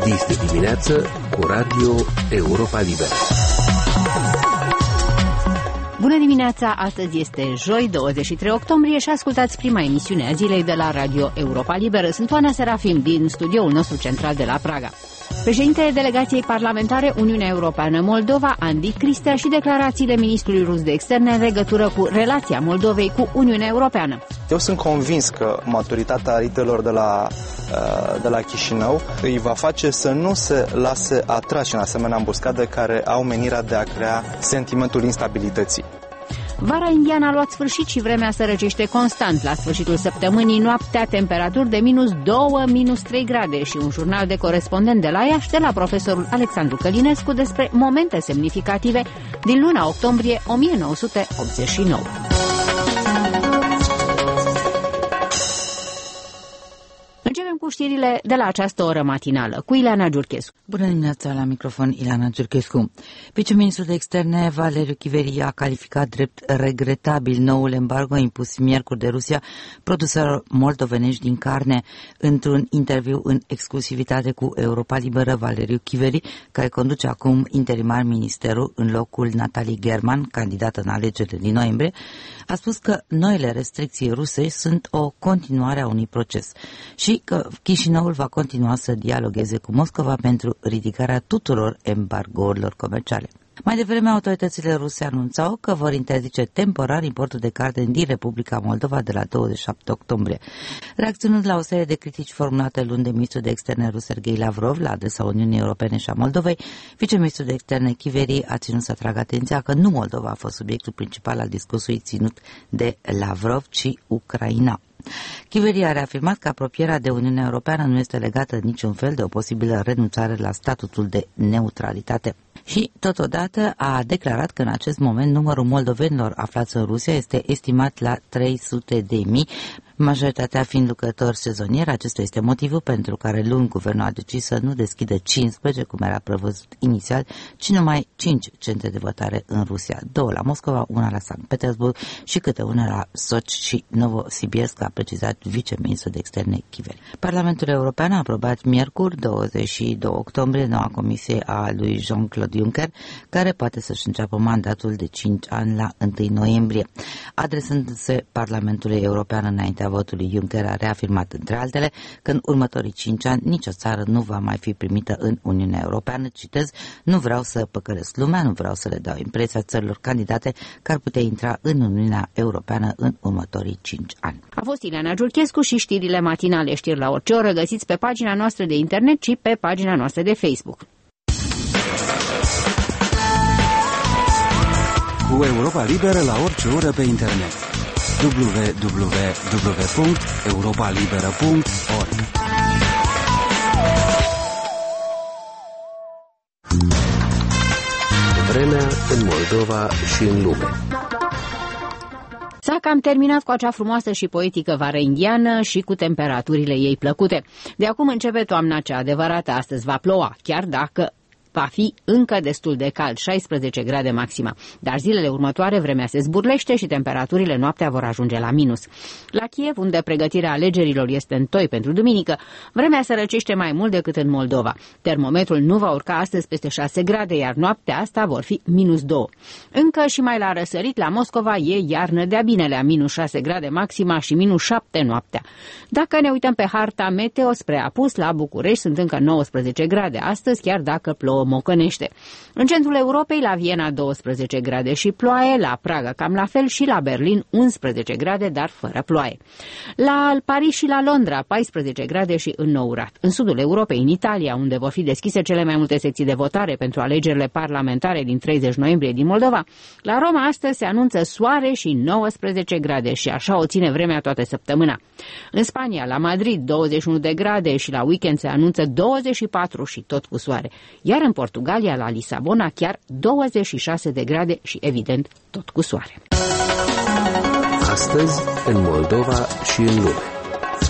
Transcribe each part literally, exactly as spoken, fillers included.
Este dimineață cu Radio Europa Liberă. Bună dimineața! Astăzi este joi, douăzeci și trei octombrie și ascultați prima emisiune a zilei de la Radio Europa Liberă. Sunt Oana Serafim din studioul nostru central de la Praga. Președintele Delegației Parlamentare Uniunea Europeană-Moldova, Andy Cristea, și declarațiile ministrului rus de externe în legătură cu relația Moldovei cu Uniunea Europeană. Eu sunt convins că maturitatea liderilor de la, de la Chișinău îi va face să nu se lase atrași în asemenea ambuscade care au menirea de a crea sentimentul instabilității. Vara indiană a luat sfârșit și vremea se răcește constant. La sfârșitul săptămânii, noaptea, temperaturi de minus doi, minus trei grade și un jurnal de corespondent de la Iași, de la profesorul Alexandru Călinescu, despre momente semnificative din luna octombrie o mie nouă sute optzeci și nouă. Începem cu știrile de la această oră matinală, cu Ileana Giurchescu. Bună dimineața, la microfon Ileana Giurchescu. Viceministrul de externe Valeriu Chiveri a calificat drept regretabil noul embargo impus miercuri de Rusia produselor moldovenești din carne. Într-un interviu în exclusivitate cu Europa Liberă, Valeriu Chiveri, care conduce acum interimar ministerul în locul Natalie German, candidată în alegerile din noiembrie, a spus că noile restricții ruse sunt o continuare a unui proces și că Chișinăul va continua să dialogueze cu Moscova pentru ridicarea tuturor embargourilor comerciale. Mai devreme, autoritățile ruse anunțau că vor interzice temporar importul de carne din Republica Moldova de la douăzeci și șapte octombrie. Reacționând la o serie de critici formulate luni de ministrul de externe rus Sergei Lavrov la adresa Uniunii Europene și a Moldovei, viceministrul de externe Chiveri a ținut să atragă atenția că nu Moldova a fost subiectul principal al discursului ținut de Lavrov, ci Ucraina. Chiveri a reafirmat că apropierea de Uniunea Europeană nu este legată în niciun fel de o posibilă renunțare la statutul de neutralitate. Și, totodată, a declarat că în acest moment numărul moldovenilor aflați în Rusia este estimat la trei sute de mii, majoritatea fiind lucrători sezonieri. Acesta este motivul pentru care luni guvernul a decis să nu deschidă cincisprezece, cum era prevăzut inițial, ci numai cinci centre de votare în Rusia, două la Moscova, una la Sankt Petersburg și câte una la Sochi și Novosibirsk, a precizat viceministrul de externe Chiveri. Parlamentul European a aprobat miercuri, douăzeci și doi octombrie, noua comisie a lui Jean-Claude Juncker, care poate să-și înceapă mandatul de cinci ani la întâi noiembrie. Adresându-se Parlamentului European înaintea votului, Juncker a reafirmat, între altele, că în următorii cinci ani nicio țară nu va mai fi primită în Uniunea Europeană. Citez: nu vreau să păcălesc lumea, nu vreau să le dau impresia țărilor candidate că ar putea intra în Uniunea Europeană în următorii cinci ani. A fost Ileana Giurchescu și știrile matinale. Știri la orice oră găsiți pe pagina noastră de internet și pe pagina noastră de Facebook. Cu Europa Liberă la orice oră pe internet. w w w punct europa liberă punct org. Vremea în Moldova și în lume. S-a cam terminat cu acea frumoasă și poetică vară indiană și cu temperaturile ei plăcute. De acum începe toamna cea adevărată. Astăzi va ploua, chiar dacă va fi încă destul de cald, șaisprezece grade maxima. Dar zilele următoare vremea se zburlește și temperaturile noaptea vor ajunge la minus. La Kiev, unde pregătirea alegerilor este în toi pentru duminică, vremea se răcește mai mult decât în Moldova. Termometrul nu va urca astăzi peste șase grade, iar noaptea asta vor fi minus doi. Încă și mai la răsărit, la Moscova, e iarnă de-a binelea, minus șase grade maxima și minus șapte noaptea. Dacă ne uităm pe harta meteo spre apus, la București sunt încă nouăsprezece grade astăzi, chiar dacă plouă mocănește. În centrul Europei, la Viena douăsprezece grade și ploaie, la Praga cam la fel și la Berlin unsprezece grade, dar fără ploaie. La Paris și la Londra paisprezece grade și înnourat. În sudul Europei, în Italia, unde vor fi deschise cele mai multe secții de votare pentru alegerile parlamentare din treizeci noiembrie din Moldova, la Roma astăzi se anunță soare și nouăsprezece grade și așa o ține vremea toată săptămâna. În Spania, la Madrid douăzeci și unu de grade și la weekend se anunță douăzeci și patru și tot cu soare. Iar în Portugalia, la Lisabona, chiar douăzeci și șase de grade și, evident, tot cu soare. Astăzi, în Moldova și în lume.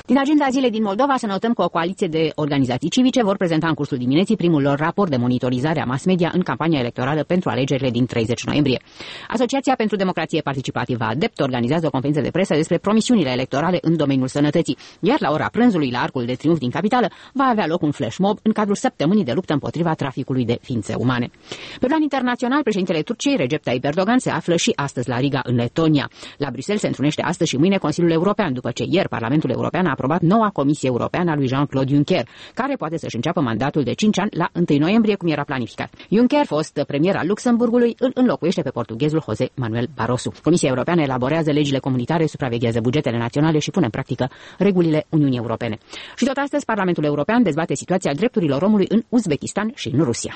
Din agenda zilei din Moldova să notăm că o coaliție de organizații civice vor prezenta în cursul dimineții primul lor raport de monitorizare a mass media în campania electorală pentru alegerile din treizeci noiembrie. Asociația pentru Democrație Participativă ADEPT organizează o conferință de presă despre promisiunile electorale în domeniul sănătății, iar la ora prânzului la Arcul de Triunf din capitală va avea loc un flash mob în cadrul săptămânii de luptă împotriva traficului de ființe umane. Pe plan internațional, președintele Turciei, Recep Tayyip Erdogan, se află și astăzi la Riga, în Letonia. La Bruxelles se întrunește astăzi și mâine Consiliul European, după ce ieri Parlamentul European a aprobat noua Comisie Europeană a lui Jean-Claude Juncker, care poate să-și înceapă mandatul de cinci ani la întâi noiembrie, cum era planificat. Juncker, fost premier al Luxemburgului, îl înlocuiește pe portughezul José Manuel Barroso. Comisia Europeană elaborează legile comunitare, supraveghează bugetele naționale și pune în practică regulile Uniunii Europene. Și tot astăzi Parlamentul European dezbate situația drepturilor omului în Uzbekistan și în Rusia.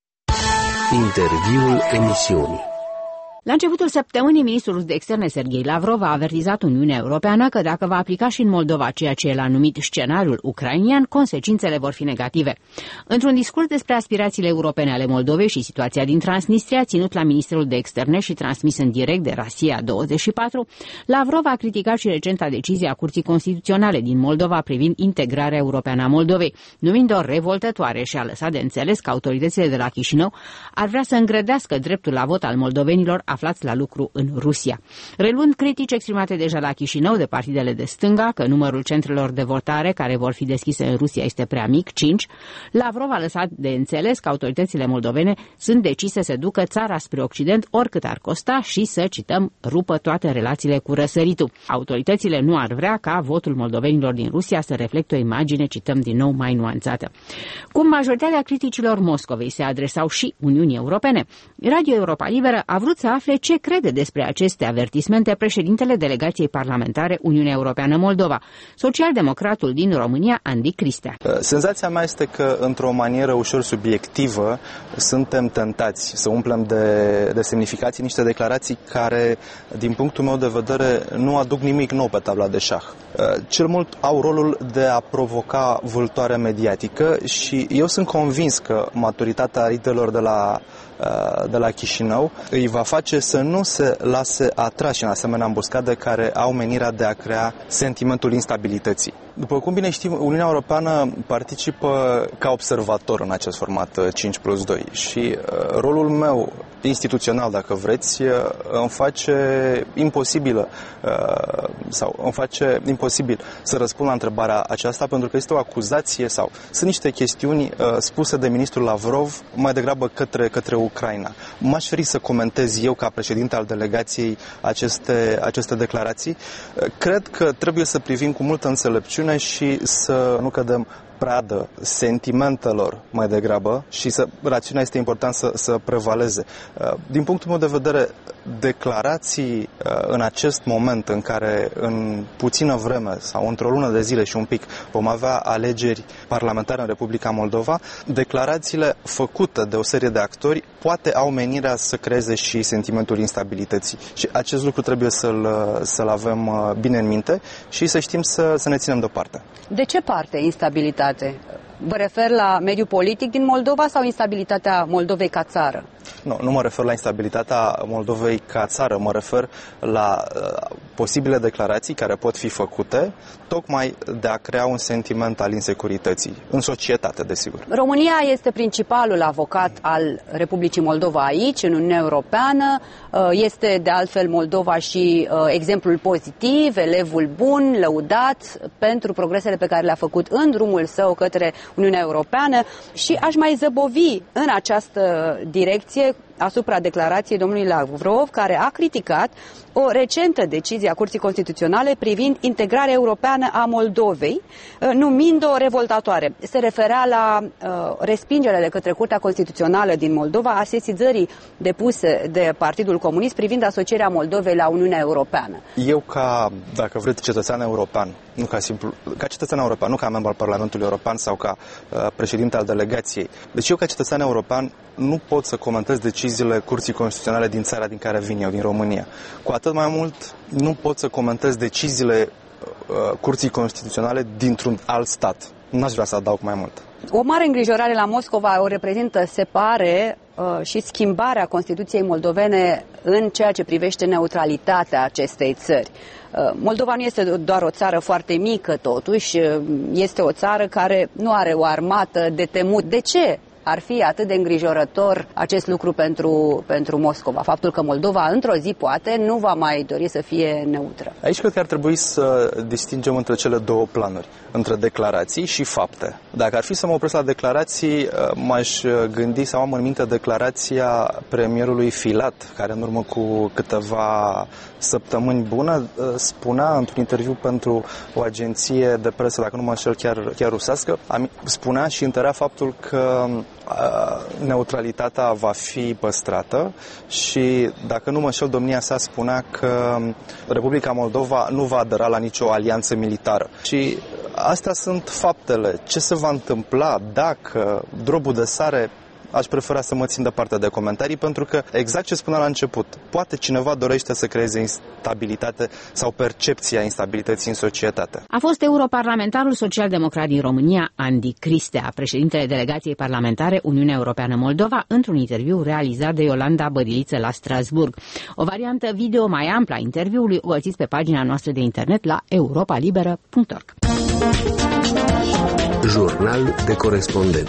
Interviul emisiunii. La începutul săptămânii, ministrul de externe Serghei Lavrov a avertizat Uniunea Europeană că dacă va aplica și în Moldova ceea ce el a numit scenariul ucrainian, consecințele vor fi negative. Într-un discurs despre aspirațiile europene ale Moldovei și situația din Transnistria, ținut la Ministerul de Externe și transmis în direct de Rasia douăzeci și patru, Lavrov a criticat și recenta decizie a Curții Constituționale din Moldova privind integrarea europeană a Moldovei, numind-o revoltătoare, și a lăsat de înțeles că autoritățile de la Chișinău ar vrea să îngrădească dreptul la vot al moldovenilor aflați la lucru în Rusia. Reluând critici exprimate deja la Chișinău de partidele de stânga că numărul centrelor de votare care vor fi deschise în Rusia este prea mic, cinci, Lavrov a lăsat de înțeles că autoritățile moldovene sunt decise să ducă țara spre Occident oricât ar costa și să, cităm, rupă toate relațiile cu răsăritul. Autoritățile nu ar vrea ca votul moldovenilor din Rusia să reflecte o imagine, cităm din nou, mai nuanțată. Cum majoritatea criticilor Moscovei se adresau și Uniunii Europene, Radio Europa Liberă a vrut să afle ce crede despre aceste avertismente președintele delegației parlamentare Uniunea Europeană Moldova, socialdemocratul din România, Andy Cristea. Senzația mea este că, într-o manieră ușor subiectivă, suntem tentați să umplem de, de semnificații niște declarații care, din punctul meu de vedere, nu aduc nimic nou pe tabla de șah. Cel mult au rolul de a provoca vâltoare mediatică și eu sunt convins că maturitatea ridelor de la de la Chișinău îi va face să nu se lase atrași în asemenea ambuscade care au menirea de a crea sentimentul instabilității. După cum bine știm, Uniunea Europeană participă ca observator în acest format cinci plus doi și rolul meu instituțional, dacă vreți, îmi face imposibilă sau îmi face imposibil să răspund la întrebarea aceasta, pentru că este o acuzație sau sunt niște chestiuni spuse de ministrul Lavrov mai degrabă către, către Ucraina. M-aș feri să comentez eu, ca președinte al delegației, aceste, aceste declarații. Cred că trebuie să privim cu multă înțelepciune și să nu cădem pradă sentimentelor mai degrabă și să, rațiunea este important să, să prevaleze. Din punctul meu de vedere, declarații în acest moment în care în puțină vreme sau într-o lună de zile și un pic vom avea alegeri parlamentare în Republica Moldova, declarațiile făcute de o serie de actori poate au menirea să creeze și sentimentul instabilității. Și acest lucru trebuie să-l, să-l avem bine în minte și să știm să, să ne ținem deoparte. De ce parte instabilitate? Vă refer la mediul politic din Moldova sau instabilitatea Moldovei ca țară? Nu, nu mă refer la instabilitatea Moldovei ca țară, mă refer la uh, posibile declarații care pot fi făcute tocmai de a crea un sentiment al insecurității în societate, desigur. România este principalul avocat al Republicii Moldova aici, în Uniunea Europeană. Este de altfel Moldova și uh, exemplul pozitiv, elevul bun, lăudat pentru progresele pe care le-a făcut în drumul său către Uniunea Europeană și aș mai zăbovi în această direcție asupra declarației domnului Lavrov, care a criticat o recentă decizie a Curții Constituționale privind integrarea europeană a Moldovei, numind-o revoltatoare. Se referea la uh, respingerea de către Curtea Constituțională din Moldova a sesizării depuse de Partidul Comunist privind asocierea Moldovei la Uniunea Europeană. Eu, ca, dacă vreți, cetățean european, nu ca simplu, ca cetățean european, nu ca membru al Parlamentului European sau ca uh, președinte al delegației. Deci eu, ca cetățean european, nu pot să comentez deciziile Curții Constituționale din țara din care vin eu, din România. Cu atât mai mult, nu pot să comentez deciziile uh, Curții Constituționale dintr-un alt stat. N-aș vrea să adaug mai mult. O mare îngrijorare la Moscova o reprezintă, se pare, uh, și schimbarea Constituției moldovene în ceea ce privește neutralitatea acestei țări. Moldova nu este doar o țară foarte mică, totuși, este o țară care nu are o armată de temut. De ce ar fi atât de îngrijorător acest lucru pentru, pentru Moscova? Faptul că Moldova, într-o zi, poate, nu va mai dori să fie neutră. Aici cred că ar trebui să distingem între cele două planuri, între declarații și fapte. Dacă ar fi să mă opresc la declarații, m-aș gândi sau am în minte declarația premierului Filat, care în urmă cu câteva săptămâni bună spunea într-un interviu pentru o agenție de presă, dacă nu mă înșel, chiar, chiar rusească, spunea și întărea faptul că neutralitatea va fi păstrată și, dacă nu mă înșel, domnia sa spunea că Republica Moldova nu va adera la nicio alianță militară. Și astea sunt faptele. Ce se va întâmpla dacă drobul de sare, aș prefera să mă țin departe de comentarii, pentru că, exact ce spuneam la început, poate cineva dorește să creeze instabilitate sau percepția instabilității în societate. A fost europarlamentarul social-democrat din România, Andy Cristea, președintele delegației parlamentare Uniunea Europeană-Moldova, într-un interviu realizat de Iolanda Bădiliță la Strasburg. O variantă video mai amplă a interviului o găsiți pe pagina noastră de internet la europa liberă punct org. Jurnal de corespondent.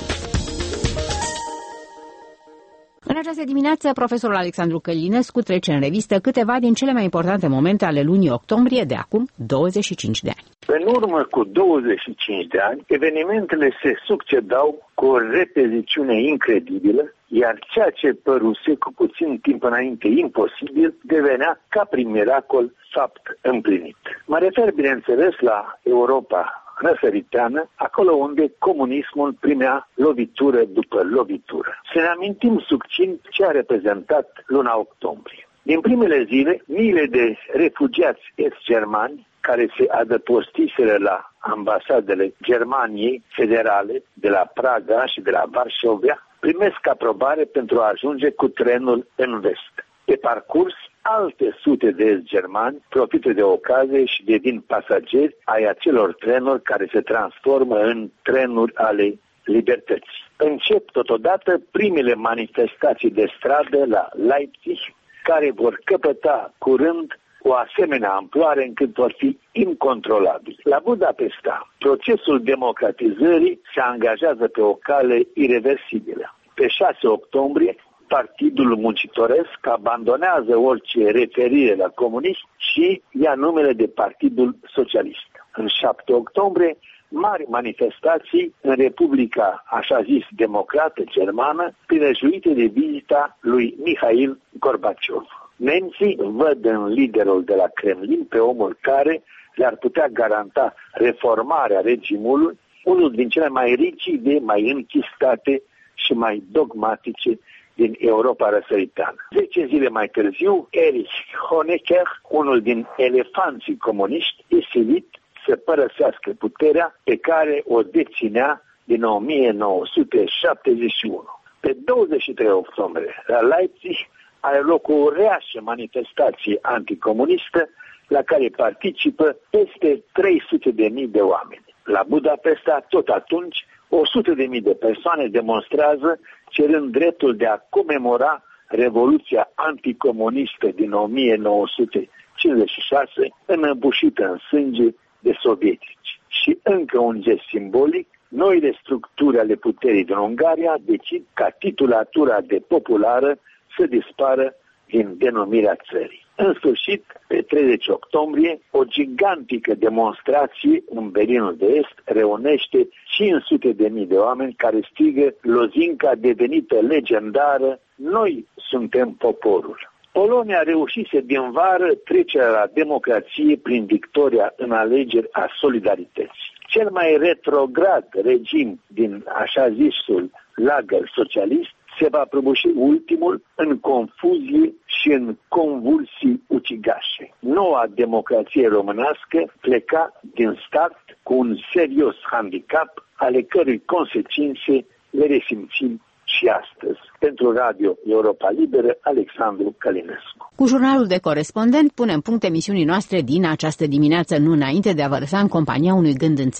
În această dimineață, profesorul Alexandru Călinescu trece în revistă câteva din cele mai importante momente ale lunii octombrie de acum douăzeci și cinci de ani. În urmă cu douăzeci și cinci de ani, evenimentele se succedau cu o repeziciune incredibilă, iar ceea ce păruse cu puțin timp înainte imposibil devenea, ca prin miracol, fapt împlinit. Mă refer, bineînțeles, la Europa răsăriteană, acolo unde comunismul primea lovitură după lovitură. Să ne amintim succint ce a reprezentat luna octombrie. Din primele zile, miile de refugiați ex-germani care se adăpostiseră la ambasadele Germaniei federale de la Praga și de la Varșovia primesc aprobare pentru a ajunge cu trenul în vest. Pe parcurs, alte sute de est-germani profită de ocazie și devin pasageri ai acelor trenuri care se transformă în trenuri ale libertății. Încep totodată primele manifestații de stradă la Leipzig, care vor căpăta curând o asemenea amploare încât vor fi incontrolabile. La Budapesta, procesul democratizării se angajează pe o cale ireversibilă. Pe șase octombrie, Partidul Muncitoresc abandonează orice referire la comunism și ia numele de Partidul Socialist. În șapte octombrie, mari manifestații în Republica, așa zis, democrată germană, prilejuite de vizita lui Mihail Gorbaciov. Nemții văd în liderul de la Kremlin pe omul care le-ar putea garanta reformarea regimului, unul din cele mai rigide, mai închistate și mai dogmatice din Europa răsăriteană. Zece zile mai târziu, Erich Honecker, unul din elefanții comuniști, e silit să părăsească puterea pe care o deținea din o mie nouă sute șaptezeci și unu. Pe douăzeci și trei octombrie, la Leipzig, are loc o uriașă manifestație anticomunistă la care participă peste trei sute de mii de oameni. La Budapesta, tot atunci, o sută de mii de persoane demonstrează cerând dreptul de a comemora Revoluția anticomunistă din o mie nouă sute cincizeci și șase, înăbușită în sânge de sovietici. Și încă un gest simbolic, noile structuri ale puterii din Ungaria decid ca titulatura de populară să dispară din denumirea țării. În sfârșit, pe treizeci octombrie, o gigantică demonstrație în Berlinul de Est reunește cinci sute de mii de oameni care strigă lozinca devenită legendară: noi suntem poporul. Polonia reușise din vară trecerea la democrație prin victoria în alegeri a solidarității. Cel mai retrograd regim din așa zisul lagăr socialist se va prăbuși ultimul în confuzie și în convulsii ucigașe. Noua democrație românească pleca din start cu un serios handicap, ale cărui consecințe le resimțim și astăzi. Pentru Radio Europa Liberă, Alexandru Călinescu. Cu jurnalul de corespondent punem punct emisiunii noastre din această dimineață, nu înainte de a vă lăsa în compania unui gând înțelept.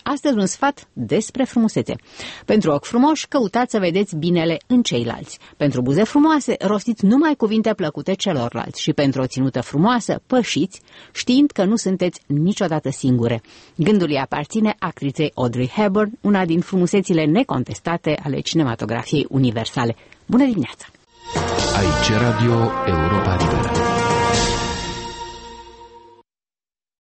Astăzi un sfat despre frumusețe. Pentru ochi frumoși, căutați să vedeți binele în ceilalți. Pentru buze frumoase, rostiți numai cuvinte plăcute celorlalți. Și pentru o ținută frumoasă, pășiți, știind că nu sunteți niciodată singure. Gândul îi aparține actriței Audrey Hepburn, una din frumusețile necontestate ale cinematografiei universale. Bună dimineața! Aici Radio Europa Liberă.